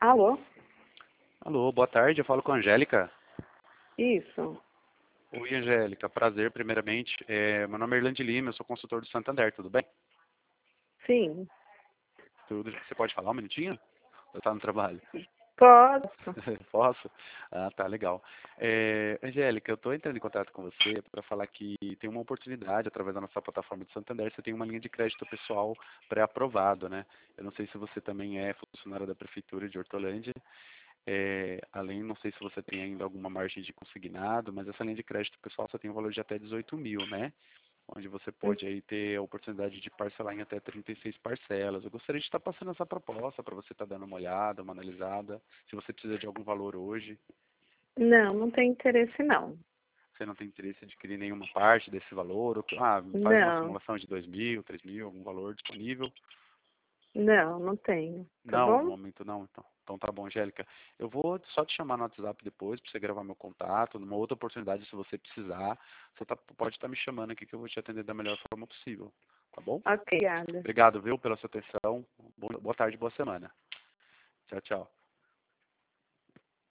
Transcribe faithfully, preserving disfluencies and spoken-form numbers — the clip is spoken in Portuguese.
Alô? Alô, boa tarde, eu falo com a Angélica. Isso. Oi, Angélica, prazer, primeiramente. É, meu nome é Irlande Lima, eu sou consultor do Santander, tudo bem? Sim. Tudo. Você pode falar um minutinho? Eu estou no trabalho. Posso? Posso? Ah, tá, legal. É, Angélica, eu estou entrando em contato com você para falar que tem uma oportunidade através da nossa plataforma de Santander. Você tem uma linha de crédito pessoal pré-aprovado, né? Eu não sei se você também é funcionária da Prefeitura de Hortolândia. É, além, não sei se você tem ainda alguma margem de consignado, mas essa linha de crédito pessoal só tem um valor de até dezoito mil, né? Onde você pode aí ter a oportunidade de parcelar em até trinta e seis parcelas. Eu gostaria de estar passando essa proposta para você estar dando uma olhada, uma analisada, se você precisa de algum valor hoje. Não, não tem interesse não. Você não tem interesse em adquirir nenhuma parte desse valor, ou, ah, faz uma Não, simulação de dois mil, três mil, algum valor disponível. não, não tenho. Tá Não, no bom? momento não, então. Então tá bom, Angélica. Eu vou só te chamar no WhatsApp depois para você gravar meu contato. Numa outra oportunidade, se você precisar, você tá- pode estar me chamando aqui que eu vou te atender da melhor forma possível. Tá bom? Ok, obrigada. Obrigado, viu, pela sua atenção. Boa boa tarde, boa semana. Tchau, tchau.